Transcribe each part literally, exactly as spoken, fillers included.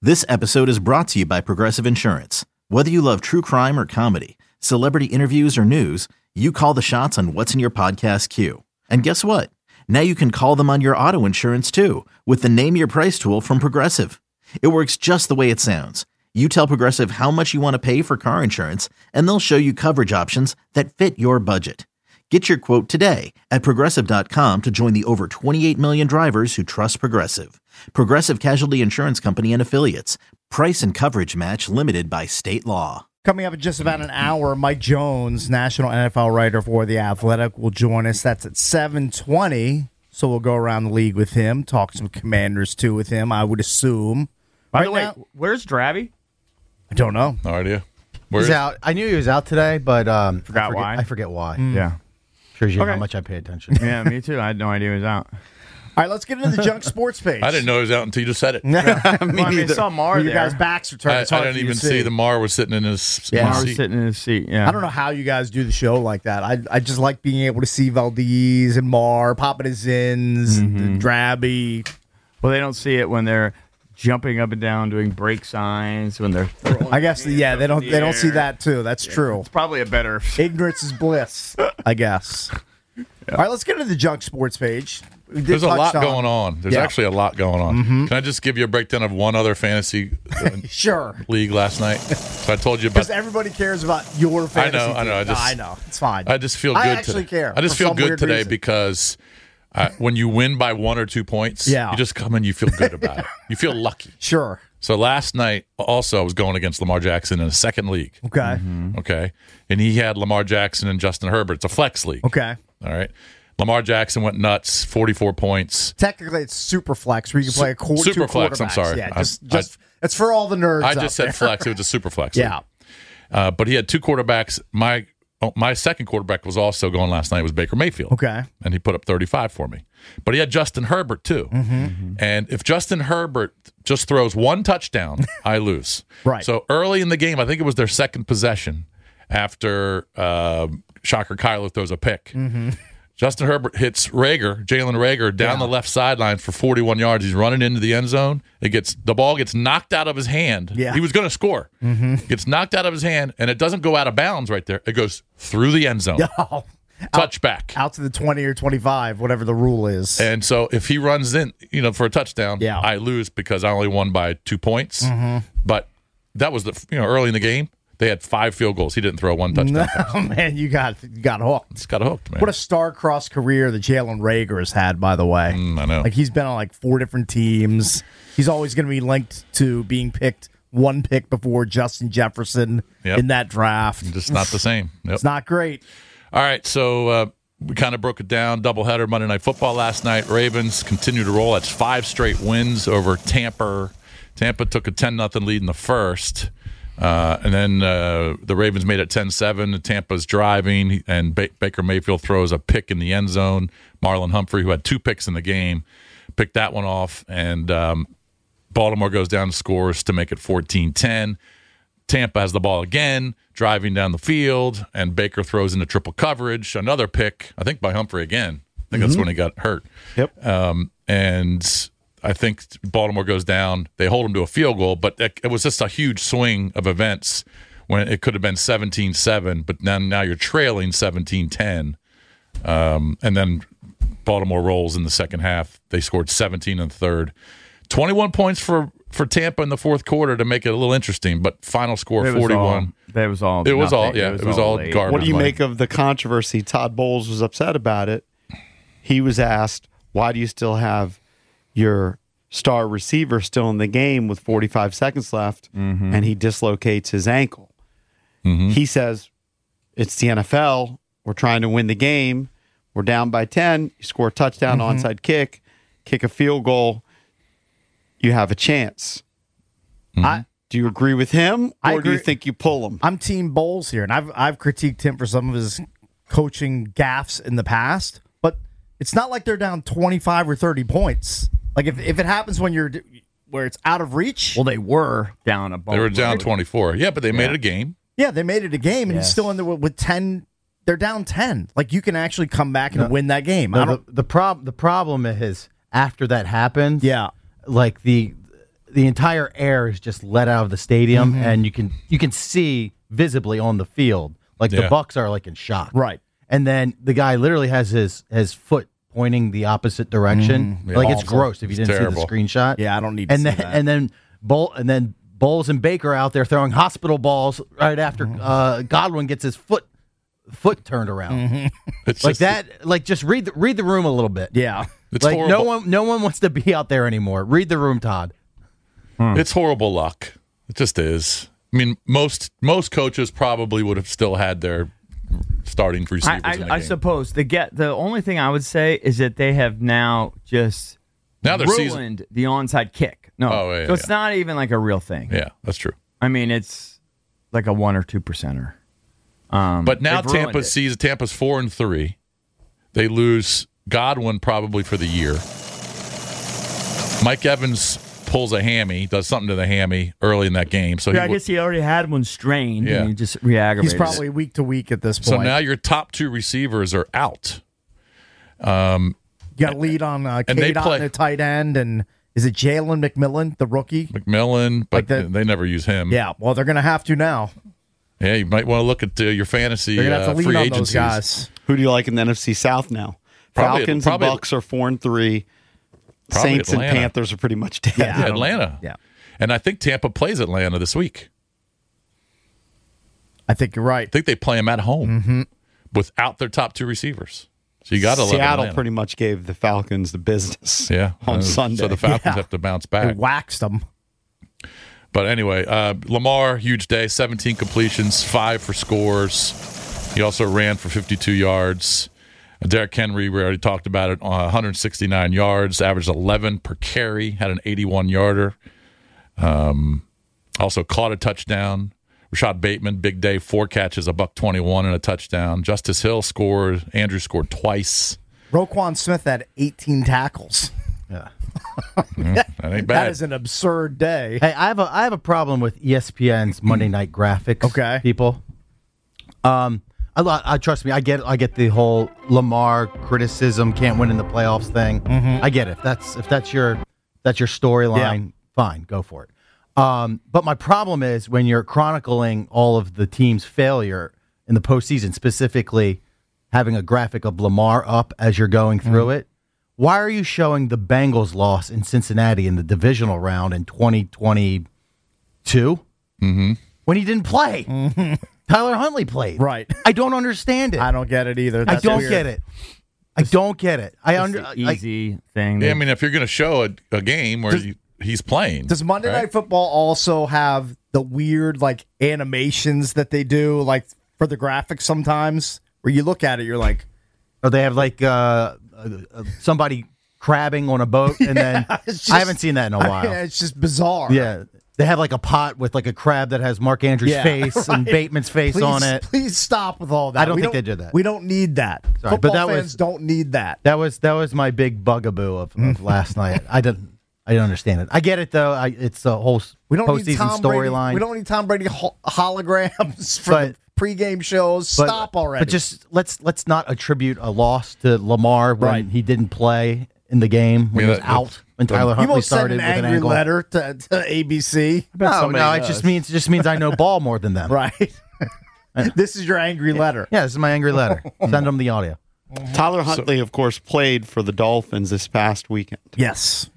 This episode is brought to you by Progressive Insurance. Whether you love true crime or comedy, celebrity interviews or news, you call the shots on what's in your podcast queue. And guess what? Now you can call them on your auto insurance too with the Name Your Price tool from Progressive. It works just the way it sounds. You tell Progressive how much you want to pay for car insurance, and they'll show you coverage options that fit your budget. Get your quote today at Progressive dot com to join the over twenty-eight million drivers who trust Progressive. Progressive Casualty Insurance Company and Affiliates. Price and coverage match limited by state law. Coming up in just about an hour, Mike Jones, national N F L writer for The Athletic, will join us. That's at seven twenty, so we'll go around the league with him, talk some Commanders, too, with him, I would assume. By right the way, now, where's Drabby? I don't know. No idea. Where He's is- out. I knew he was out today, but um, Forgot I forget, why? I forget why. Mm. Yeah. Shows you Okay. how much I pay attention. Yeah, me too. I had no idea he was out. All right, let's get into the junk sports page. I didn't know he was out until you just said it. Me Well, I mean, I neither. saw Mar Well, you there. guys' backs are turned. I, I It's hard didn't for you even to see the Mar was sitting in his, Yeah. in his Mar was seat. sitting in his seat. Yeah. I don't know how you guys do the show like that. I I just like being able to see Valdez and Mar, popping his ins, Mm-hmm. Drabby. Well, they don't see it when they're jumping up and down, doing break signs, when they're throwing I guess, hands yeah, up they in don't the they don't see air. that too. That's true. It's probably a better. Ignorance is bliss, I guess. All right, let's get into the junk sports page. We did There's a touch lot going on. There's Yeah. actually a lot going on. Mm-hmm. Can I just give you a breakdown of one other fantasy uh, Sure. league last night? So I told you Because about. everybody cares about your fantasy I know, I know, I team. No, just- I know. It's fine. I just feel good I actually today. care. I just for feel some good weird today reason. because uh, when you win by one or two points, Yeah. you just come and you feel good about it. You feel lucky. Sure. So last night, also, I was going against Lamar Jackson in a second league. Okay. Mm-hmm. Okay. And he had Lamar Jackson and Justin Herbert. It's a flex league. Okay. All right. Lamar Jackson went nuts, forty-four points. Technically, it's super flex where you can play a quarter. Super flex, I'm sorry. Yeah, I- just, I- just it's for all the nerds. I out just said there. flex. It was a super flex. Yeah. league. Uh, but he had two quarterbacks. My oh, my second quarterback was also going last night. It was Baker Mayfield. Okay. And he put up thirty-five for me. But he had Justin Herbert, too. Mm-hmm. And if Justin Herbert just throws one touchdown, I lose. Right. So early in the game, I think it was their second possession after uh, Shocker Kyler throws a pick. Mm-hmm. Justin Herbert hits Rager, Jalen Rager, down Yeah. the left sideline for forty-one yards. He's running into the end zone. It gets the ball gets knocked out of his hand. Yeah. He was going to score. Mm-hmm. Gets knocked out of his hand, and it doesn't go out of bounds right there. It goes through the end zone. Oh, Touchback. out to the twenty or twenty-five, whatever the rule is. And so if he runs in, you know, for a touchdown, Yeah. I lose because I only won by two points. But that was the you know early in the game. They had five field goals. He didn't throw one touchdown. No, man, you got you got hooked. It's got hooked, man. What a star-crossed career that Jalen Rager has had, by the way. Mm, I know. Like, he's been on, like, four different teams. He's always going to be linked to being picked one pick before Justin Jefferson Yep. in that draft. Just not the same. Yep. It's not great. All right, so uh, we kind of broke it down. Doubleheader Monday Night Football last night. Ravens continue to roll. That's five straight wins over Tampa. Tampa took a ten nothing lead in the first. Uh, and then uh, the Ravens made it ten seven. Tampa's driving, and ba- Baker Mayfield throws a pick in the end zone. Marlon Humphrey, who had two picks in the game, picked that one off. And um, Baltimore goes down to scores to make it fourteen ten. Tampa has the ball again, driving down the field, and Baker throws into triple coverage. Another pick, I think, by Humphrey again. I think that's when he got hurt. Yep. Um, and I think Baltimore goes down. They hold him to a field goal, but it, it was just a huge swing of events when it could have been seventeen seven, but now, now you're trailing seventeen ten. Um, and then Baltimore rolls in the second half. They scored seventeen in the third. twenty-one points for, for Tampa in the fourth quarter to make it a little interesting, but final score It was forty-one. all- That was all. It was all- nothing. yeah, it was all late. garbage. What do you money. make of the controversy? Todd Bowles was upset about it. He was asked, why do you still have your star receiver still in the game with forty-five seconds left? Mm-hmm. And he dislocates his ankle. He says, it's the N F L. We're trying to win the game. We're down by ten. You score a touchdown, Mm-hmm. onside kick, kick a field goal. You have a chance. Mm-hmm. I, Do you agree with him, I or do you agree. think you pull him? I'm Team Bowles here, and I've I've critiqued him for some of his coaching gaffes in the past, but it's not like they're down twenty-five or thirty points. Like, if, if it happens when you're where it's out of reach, Well, they were down a bunch. They were down twenty-four. Yeah, but they made Yeah. it a game. yeah, they made it a game, and he's Yes. still in there with, with ten. They're down ten. Like, you can actually come back and No. win that game. I No, don't. the, the, prob- the problem is after that happened, Yeah, like the the entire air is just let out of the stadium, Mm-hmm. and you can you can see visibly on the field, like Yeah. the Bucks are like in shock. Right. And then the guy literally has his his foot pointing the opposite direction. Mhm. Like Yeah. it's gross if you It's didn't terrible. see the screenshot. Yeah, I don't need to and see then that. and then Bull and then Bowles and Baker out there throwing hospital balls right after Mm-hmm. uh, Godwin gets his foot foot turned around. It's Like just- that. Like just read the, read the room a little bit. Yeah. It's like no horrible. one no one wants to be out there anymore. Read the room, Todd. It's horrible luck. It just is. I mean, most most coaches probably would have still had their starting receivers I, in the I, I game. suppose the get the only thing I would say is that they have now just Now their ruined season- the onside kick. No, Oh, yeah, so it's yeah. not even like a real thing. Yeah, that's true. I mean, it's like a one or two percenter. Um, But now they've ruined Tampa's it. season Tampa's four and three. They lose Godwin probably for the year. Mike Evans pulls a hammy, does something to the hammy early in that game. So Yeah, I he, w- guess he already had one strained, Yeah. and he just re-aggravated. He's probably week to week at this point. so now your top two receivers are out. you got a lead on uh, And they K-Dot play- in the tight end, and is it Jalen McMillan, the rookie? McMillan, but Like that- they never use him. Yeah, well, they're going to have to now. Yeah, you might want to look at uh, your fantasy They're going to uh, have to free lean on agencies. those guys. Who do you like in the N F C South now? Probably- Falcons probably- and Bucks are four and three. Probably Saints Atlanta. and Panthers are pretty much dead. Yeah. Yeah, Atlanta. Yeah. And I think Tampa plays Atlanta this week. I think you're right. I think they play them at home Mm-hmm. without their top two receivers. So you got to love Seattle Atlanta. pretty much gave the Falcons the business. Yeah, on Uh, Sunday. So the Falcons Yeah. have to bounce They back. waxed them. But anyway, uh, Lamar, huge day, seventeen completions, five for scores. He also ran for fifty-two yards. Derrick Henry, we already talked about it, uh, one hundred sixty-nine yards, averaged eleven per carry, had an eighty-one yarder. Um, also caught a touchdown. Rashad Bateman, big day, four catches, a buck twenty-one and a touchdown. Justice Hill scored. Andrew scored twice. Roquan Smith had eighteen tackles. Yeah. That ain't bad. That is an absurd day. Hey, I have a I have a problem with E S P N's Monday Night Graphics. Okay. people. Um, I, lo- I trust me. I get I get the whole Lamar criticism, can't win in the playoffs thing. I get it. If that's if that's your that's your storyline, fine, go for it. Um, but my problem is when you're chronicling all of the team's failure in the postseason, specifically having a graphic of Lamar up as you're going through it. Why are you showing the Bengals loss in Cincinnati in the divisional round in twenty twenty-two Mm-hmm. when he didn't play? Tyler Huntley played. Right. I don't understand it. I don't get it either. I That's don't weird. get it. I don't get it. I It's under the I- easy thing. Yeah, I that- mean, if you're going to show a, a game where you, he's playing. Does Monday right? Night Football also have the weird like animations that they do, like for the graphics sometimes, where you look at it, you're like, oh, they have like uh, uh, uh, somebody crabbing on a boat, and then it's just- I haven't seen that in a while. it's just bizarre. Yeah, they have like a pot with like a crab that has Mark Andrews' Yeah, face and right. Bateman's face Please, on it. please stop with all that. I don't We think they did that. We don't need that. Sorry, Football but that fans was- don't need that. That was that was my big bugaboo of, of last night. I didn't I didn't understand it. I get it though. I, it's a whole s- We don't need postseason Tom Brady. storyline. We don't need Tom Brady ho- holograms for But- the pregame shows. But- Stop already. But just let's let's not attribute a loss to Lamar when Right. he didn't play in the game when Yeah, he was that- out when Tyler you Huntley won't send started an with an angry ankle. letter to, to A B C, No, somebody no, it does. just means it just means I know ball more than them. right? This is your angry letter. Yeah, this is my angry letter. Send them the audio. Tyler Huntley, of course, played for the Dolphins this past weekend, Yes.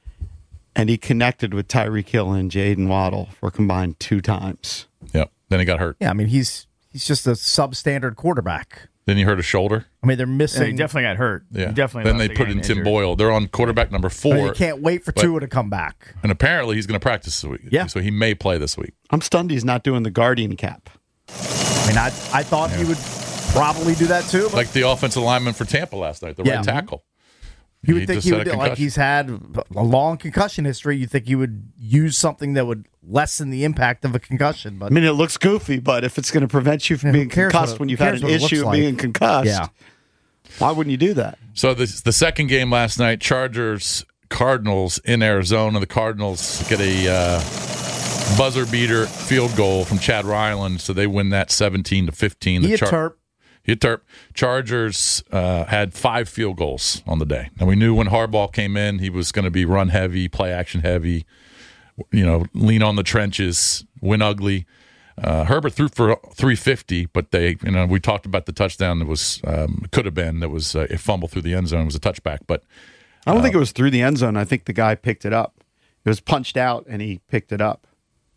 and he connected with Tyreek Hill and Jaden Waddle for combined two times. Yep. Then he got hurt. Yeah, I mean he's he's just a substandard quarterback. Then he hurt his shoulder. I mean they're Yeah, missing. he definitely got hurt. Yeah. He definitely. Then left they the put game in Tim injured. Boyle. They're on quarterback number I four. mean, you can't wait for But- Tua to come back. And apparently he's going to practice this week. Yeah. So he may play this week. I'm stunned he's not doing the Guardian cap. I mean, I I thought he would probably do that too. But Like the offensive lineman for Tampa last night, the Yeah. right tackle. you would think just he had would a do, like concussion. he's had a long concussion history. You think he would use something that would lessen the impact of a concussion? But I mean, it looks goofy, but if it's going to prevent you from Yeah, who being cares concussed what- when who you've had cares an what it looks issue of like? being concussed, yeah, why wouldn't you do that? So this, the second game last night, Chargers Cardinals in Arizona. The Cardinals get a uh, buzzer beater field goal from Chad Ryland, so they win that seventeen to fifteen. he The had Char- Terp. He had Terp. Chargers uh, had five field goals on the day. And we knew when Harbaugh came in, he was going to be run heavy, play action heavy. you know, lean on the trenches, win ugly. Uh, Herbert threw for three fifty, but they, you know, we talked about the touchdown that was um, could have been that was uh, a fumble through the end zone. It was a touchback, but I don't uh, think it was through the end zone. I think the guy picked it up. It was punched out, and he picked it up.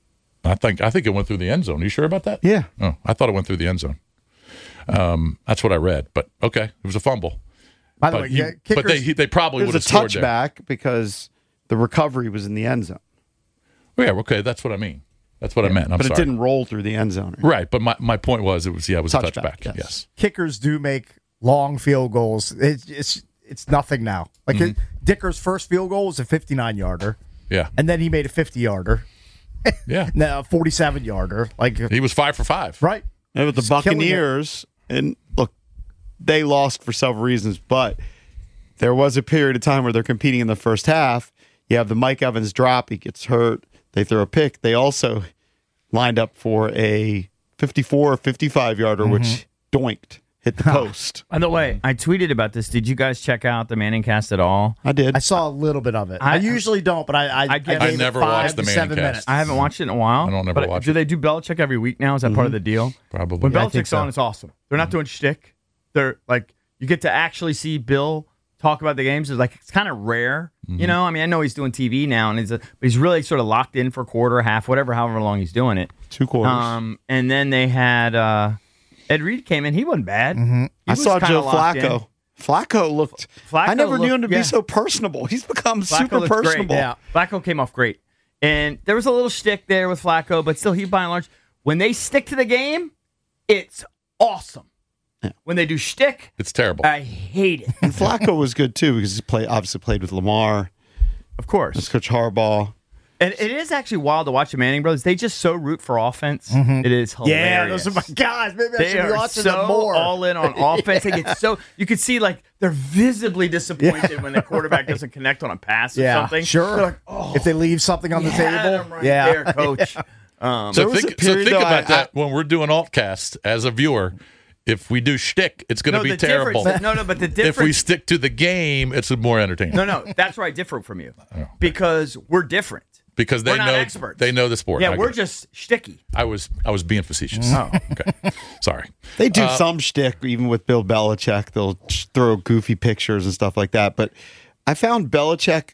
I think I think it went through the end zone. Are you sure about that? Yeah. Oh, I thought it went through the end zone. Um, that's what I read, but okay, it was a fumble. By the But, way, he- yeah, but they kickers- he, they probably It would was have a scored there. touchback because the recovery was in the end zone. Oh, yeah, okay, that's what I mean. That's what I meant. I'm but sorry. it didn't roll through the end zone. Right, but my, my point was it was yeah, it was a Touchback, touchback. yes. Yes. kickers do make long field goals. It's it's, it's nothing now. Like Mm-hmm. it, Dicker's first field goal was a fifty-nine yarder, Yeah. and then he made a fifty yarder, Yeah. now a forty-seven yarder. Like He was five for five. right, And with the He's killing it. Buccaneers, and look, they lost for several reasons, but there was a period of time where they're competing in the first half. You have the Mike Evans drop, he gets hurt, they throw a pick. They also lined up for a fifty-four or fifty-five yarder, Mm-hmm. which doinked, hit the post. By the way, I tweeted about this. Did you guys check out the Manning cast at all? I did. I saw a little bit of it. I, I- usually don't, but I I, I get- gave I it never five watched the to Manning seven cast. minutes. I haven't watched it in a while. I don't ever but watch Do it. they do Belichick every week now? Is that part of the deal? Probably. When Yeah, I think Belichick's so. on, it's awesome. They're not doing shtick. They're like you get to actually see Bill talk about the games. It's like it's kind of rare, you know. I mean, I know he's doing T V now, and he's a, but he's really sort of locked in for a quarter, half, whatever, however long he's doing it. Two quarters. Um, and then they had uh, Ed Reed came in. He wasn't bad. Mm-hmm. He I was saw kinda Joe locked in. Flacco. Flacco looked. Flacco I never knew him to looked- yeah. be so personable. He's become Flacco super looked great. personable. Yeah. Flacco came off great. And there was a little shtick there with Flacco, but still, he by and large, when they stick to the game, it's awesome. Yeah. When they do shtick, It's terrible. I hate it. And Flacco was good too because he play obviously played with Lamar. Of course. That's Coach Harbaugh. And it is actually wild to watch the Manning brothers. They just so root for offense. It is hilarious. Yeah, those are my guys. Maybe I They should be are watching so them more. all in on offense. They get so you could see like they're visibly disappointed when the quarterback doesn't connect on a pass or yeah, something. sure. They're like, oh, if they leave something on the you had table, him right yeah, there, coach. Um, so there was think, a so period, think though, about I- that when we're doing altcast as a viewer. If we do shtick, it's going to no, be the terrible. difference- No, no, but the difference. If we stick to the game, it's more entertaining. no, no, that's where I differ from you because we're different. because they we're not know experts. they know the sport. Yeah, I we're get it. just shticky. I was I was being facetious. Oh. Okay, sorry. They do Uh, some shtick, even with Bill Belichick. They'll sh- throw goofy pictures and stuff like that. But I found Belichick.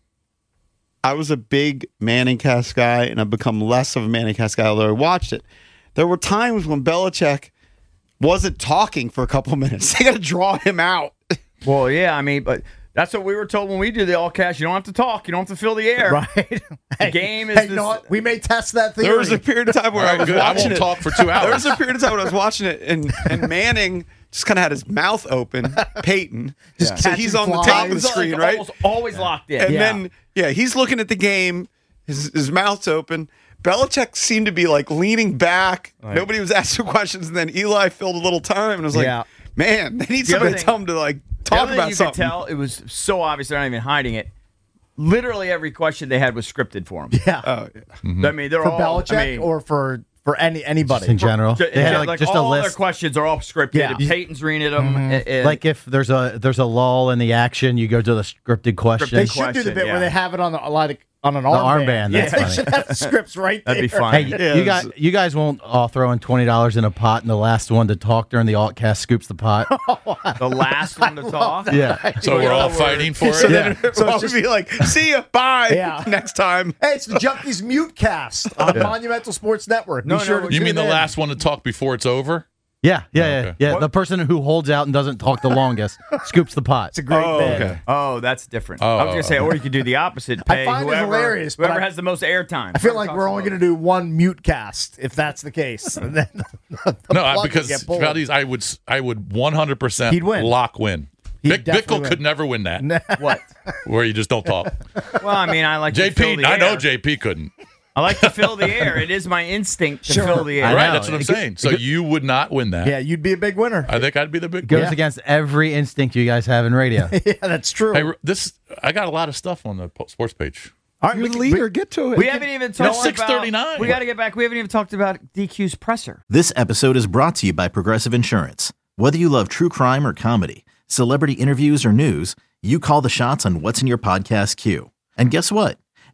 I was a big Manning cast guy, and I've become less of a Manning cast guy, although I watched it. There were times when Belichick wasn't talking for a couple minutes. They got to draw him out. Well, yeah, I mean, but that's what we were told when we do the all cash. You don't have to talk. You don't have to fill the air. right. The game is Hey, you this- know what? We may test that theory. There was a period of time where All I right, was good. I watching won't it. talk for two There hours. was a period of time when I was watching it, and, and Manning just kind of had his mouth open, Peyton. Just so catching he's on the flies. top of the He's like screen, right? Almost always locked in. And Yeah. then, yeah, he's looking at the game. His, his mouth's open. Belichick seemed to be like leaning back. Nobody was asking questions. And then Eli filled a little time and was like, Yeah. man, they need The somebody other to thing- tell him to like The talk other thing about you something. could tell, it was so obvious they're not even hiding it. Literally every question they had was scripted for him. yeah. Oh, yeah. I mean, they're for all Belichick I mean, or for for any anybody. Just in general. ju- They had ju- like, like just a all their list. questions are all scripted. Yeah. And Peyton's reading them. and- and- Like if there's a there's a lull in the action, you go to the scripted question. They should do the question, bit yeah. where they have it on the like on an The armband. armband, Yeah, that's they funny. should have the scripts right That'd be there. fun. Hey, Yeah, you it's- guys, you guys won't all throw in twenty dollars in a pot, and the last one to talk during the altcast scoops the pot. the last one to talk. yeah, So we're all fighting for So it. then Yeah. it will always be like, see ya, bye. Yeah. Next time. Hey, it's the Junkies Mute Cast on Monumental Sports Network. No, Be sure no, to You tune mean the in. last one to talk before it's over? yeah, yeah, yeah. okay. yeah. The person who holds out and doesn't talk the longest scoops the pot. It's a great Oh, bit. okay. Oh, that's different. Oh, I was gonna say, or you could do the opposite. I Pay find it whoever, hilarious, but Whoever I- has the most airtime. I feel like we're only going to do one mute cast if that's the case. And then the No, I- plug will because get pulled. Valdez, I would s- I would one hundred percent He'd win. lock win. He'd Vic definitely Bickle win. could never win that, what? where you just don't talk. Well, I mean, I like to fill J P, the I know air. J P couldn't. I like to fill the air. It is my instinct to Sure. fill the air. I Right, know. that's what I'm It could- saying. So you would not win that. Yeah, you'd be a big winner. I think I'd be the big. Goes Yeah. against every instinct you guys have in radio. Yeah, that's true. Hey, this I got a lot of stuff on the po- sports page. All right, You're we the can- leader. Get to it. We haven't even No, talked six thirty-nine. about. We got to get back. We haven't even talked about D Q's presser. This episode is brought to you by Progressive Insurance. Whether you love true crime or comedy, celebrity interviews or news, you call the shots on what's in your podcast queue. And guess what?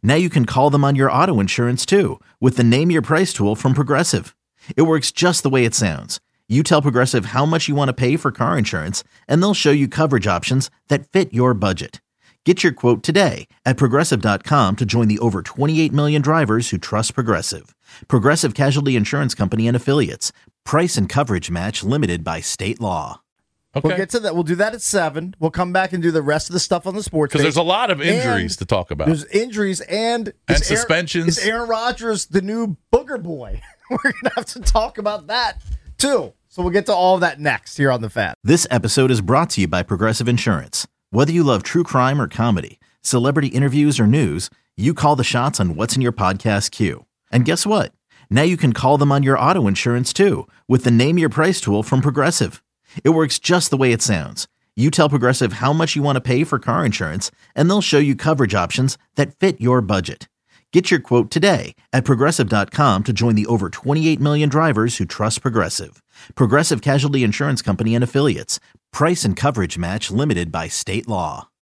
Now you can call them on your auto insurance too with the Name Your Price tool from Progressive. It works just the way it sounds. You tell Progressive how much you want to pay for car insurance, and they'll show you coverage options that fit your budget. Get your quote today at Progressive dot com to join the over twenty-eight million drivers who trust Progressive. Progressive Casualty Insurance Company and Affiliates. Price and coverage match limited by state law. Okay. We'll get to that. We'll do that at seven. We'll come back and do the rest of the stuff on the sports. Because page. there's a lot of injuries And to talk about. There's injuries and And is Aaron- suspensions. Is Aaron Rodgers the new booger boy? We're gonna have to talk about that too. So we'll get to all of that next here on the Fan. This episode is brought to you by Progressive Insurance. Whether you love true crime or comedy, celebrity interviews or news, you call the shots on what's in your podcast queue. And guess what? Now you can call them on your auto insurance too with the Name Your Price tool from Progressive. It works just the way it sounds. You tell Progressive how much you want to pay for car insurance, and they'll show you coverage options that fit your budget. Get your quote today at Progressive dot com to join the over twenty-eight million drivers who trust Progressive. Progressive Casualty Insurance Company and Affiliates. Price and coverage match limited by state law.